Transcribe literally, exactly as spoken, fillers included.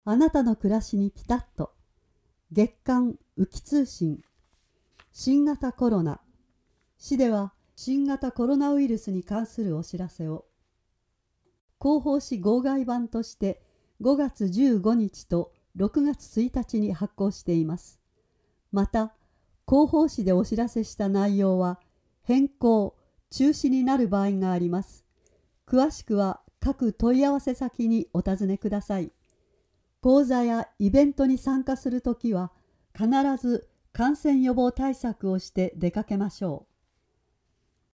あなたの暮らしにピタッと。月刊雨季通信。新型コロナ。市では新型コロナウイルスに関するお知らせを。広報誌号外版としてごがつじゅうごにちとろくがつついたちに発行しています。また、広報誌でお知らせした内容は変更、中止になる場合があります。詳しくは各問い合わせ先にお尋ねください。講座やイベントに参加するときは必ず感染予防対策をして出かけましょう。